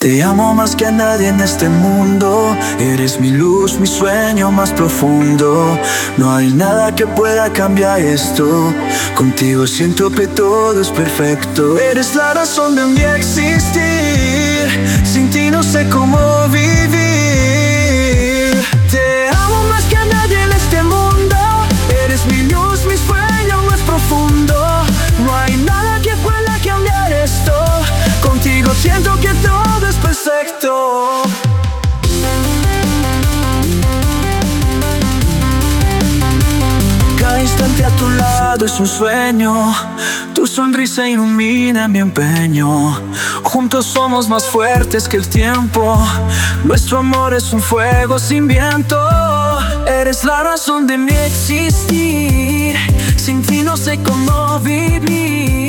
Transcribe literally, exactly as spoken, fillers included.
Te amo más que a nadie en este mundo. Eres mi luz, mi sueño más profundo. No hay nada que pueda cambiar esto. Contigo siento que todo es perfecto. Eres la razón de mi existir. Sin ti no sé cómo vivir. Te amo más que a nadie en este mundo. Eres mi luz, mi sueño más profundo. No hay nada que pueda cambiar esto. Contigo siento que todo es perfecto. Cada instante a tu lado es un sueño. Tu sonrisa ilumina mi empeño. Juntos somos más fuertes que el tiempo. Nuestro amor es un fuego sin viento. Eres la razón de mi existir. Sin ti no sé cómo vivir.